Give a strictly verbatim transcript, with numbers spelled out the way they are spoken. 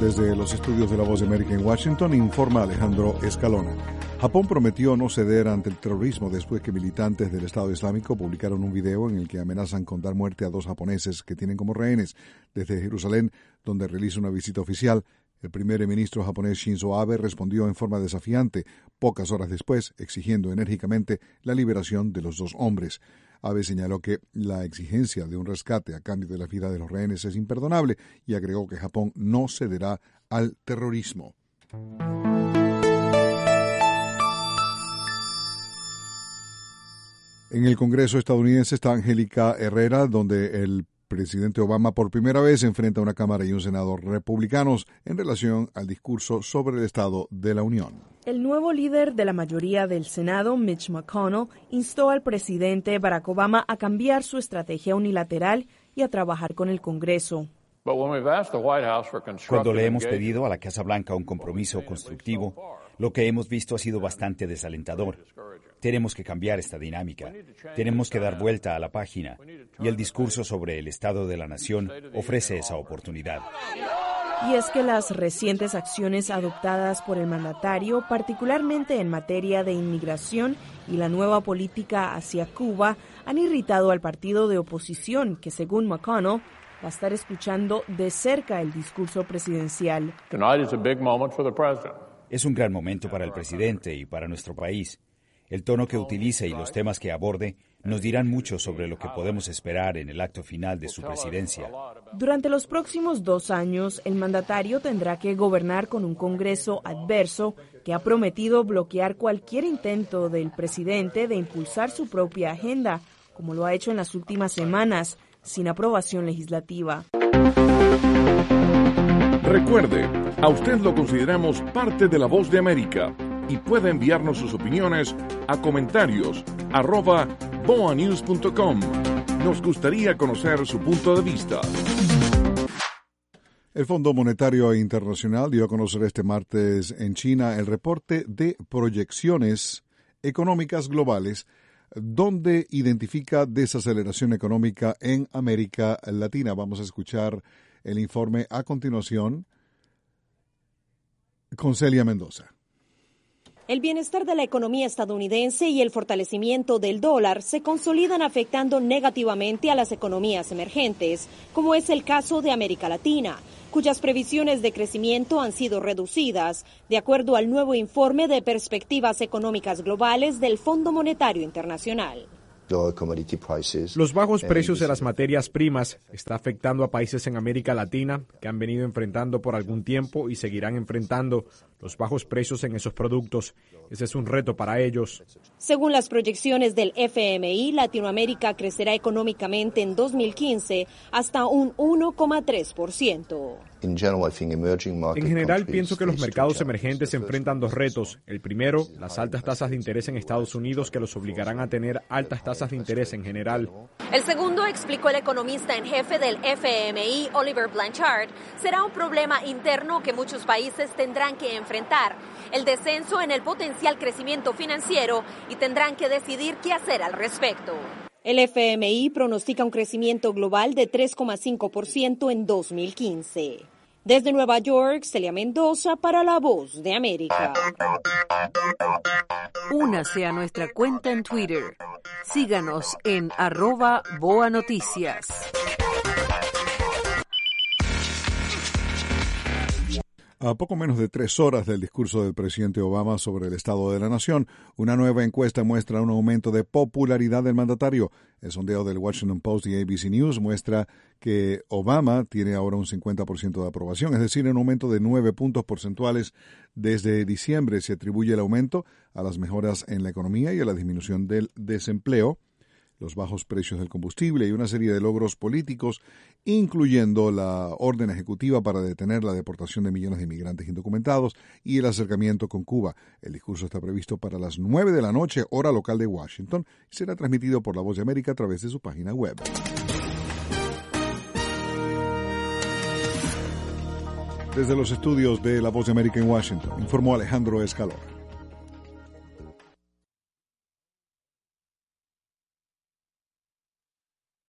Desde los estudios de La Voz de América en Washington, informa Alejandro Escalona. Japón prometió no ceder ante el terrorismo después que militantes del Estado Islámico publicaron un video en el que amenazan con dar muerte a dos japoneses que tienen como rehenes. Desde Jerusalén, donde realiza una visita oficial, el primer ministro japonés Shinzo Abe respondió en forma desafiante, pocas horas después, exigiendo enérgicamente la liberación de los dos hombres. Abe señaló que la exigencia de un rescate a cambio de la vida de los rehenes es imperdonable y agregó que Japón no cederá al terrorismo. En el Congreso estadounidense está Angélica Herrera, donde el presidente Obama por primera vez enfrenta a una Cámara y un Senado republicanos en relación al discurso sobre el Estado de la Unión. El nuevo líder de la mayoría del Senado, Mitch McConnell, instó al presidente Barack Obama a cambiar su estrategia unilateral y a trabajar con el Congreso. Cuando le hemos pedido a la Casa Blanca un compromiso constructivo, lo que hemos visto ha sido bastante desalentador. Tenemos que cambiar esta dinámica. Tenemos que dar vuelta a la página. Y el discurso sobre el Estado de la Nación ofrece esa oportunidad. Y es que las recientes acciones adoptadas por el mandatario, particularmente en materia de inmigración y la nueva política hacia Cuba, han irritado al partido de oposición, que según McConnell, va a estar escuchando de cerca el discurso presidencial. Es un gran momento para el presidente y para nuestro país. El tono que utilice y los temas que aborde nos dirán mucho sobre lo que podemos esperar en el acto final de su presidencia. Durante los próximos dos años, el mandatario tendrá que gobernar con un Congreso adverso que ha prometido bloquear cualquier intento del presidente de impulsar su propia agenda, como lo ha hecho en las últimas semanas, sin aprobación legislativa. Recuerde, a usted lo consideramos parte de La Voz de América y puede enviarnos sus opiniones a comentarios arroba boa news punto com. Nos gustaría conocer su punto de vista. El Fondo Monetario Internacional dio a conocer este martes en China el reporte de proyecciones económicas globales, donde identifica desaceleración económica en América Latina. Vamos a escuchar el informe a continuación con Celia Mendoza. El bienestar de la economía estadounidense y el fortalecimiento del dólar se consolidan afectando negativamente a las economías emergentes, como es el caso de América Latina, cuyas previsiones de crecimiento han sido reducidas, de acuerdo al nuevo informe de perspectivas económicas globales del Fondo Monetario Internacional. Los bajos precios de las materias primas están afectando a países en América Latina que han venido enfrentando por algún tiempo y seguirán enfrentando los bajos precios en esos productos. Ese es un reto para ellos. Según las proyecciones del F M I, Latinoamérica crecerá económicamente en dos mil quince hasta un uno coma tres por ciento. En general, pienso que los mercados emergentes se enfrentan dos retos. El primero, las altas tasas de interés en Estados Unidos, que los obligarán a tener altas tasas de interés en general. El segundo, explicó el economista en jefe del F M I, Oliver Blanchard, será un problema interno que muchos países tendrán que enfrentar, el descenso en el potencial crecimiento financiero, y tendrán que decidir qué hacer al respecto. El F M I pronostica un crecimiento global de tres coma cinco por ciento en dos mil quince. Desde Nueva York, Celia Mendoza para La Voz de América. Únase a nuestra cuenta en Twitter. Síganos en arroba Boa Noticias. A poco menos de tres horas del discurso del presidente Obama sobre el Estado de la Nación, una nueva encuesta muestra un aumento de popularidad del mandatario. El sondeo del Washington Post y A B C News muestra que Obama tiene ahora un cincuenta por ciento de aprobación, es decir, un aumento de nueve puntos porcentuales desde diciembre. Se atribuye el aumento a las mejoras en la economía y a la disminución del desempleo, los bajos precios del combustible y una serie de logros políticos, incluyendo la orden ejecutiva para detener la deportación de millones de inmigrantes indocumentados y el acercamiento con Cuba. El discurso está previsto para las nueve de la noche, hora local de Washington, y será transmitido por La Voz de América a través de su página web. Desde los estudios de La Voz de América en Washington, informó Alejandro Escalona.